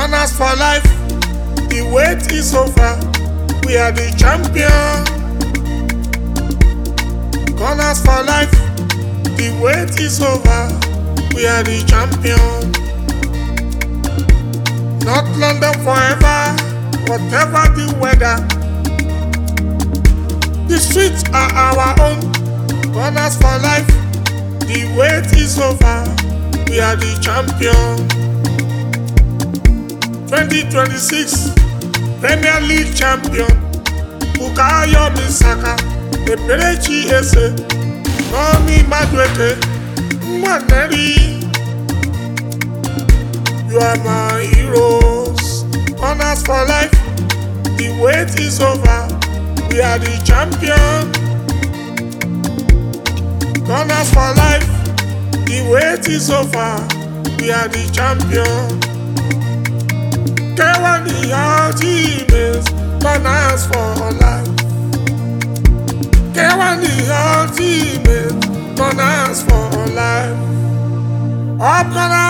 Gunners for life, the wait is over, we are the champion. Gunners for life, the wait is over, we are the champion. North London forever, whatever the weather. The streets are our own. Gunners for life, the wait is over, we are the champion. 2026 Premier League champion, Bukayo Saka, Eberechi Eze, Nomi Madueke, Mwaneri. You are my heroes. Gunners for life, the wait is over, we are the champion. Gunners for life, the wait is over, we are the champion. K1 the ultimate, Gunners for life. K1 the ultimate, Gunners for life. Up Gunners!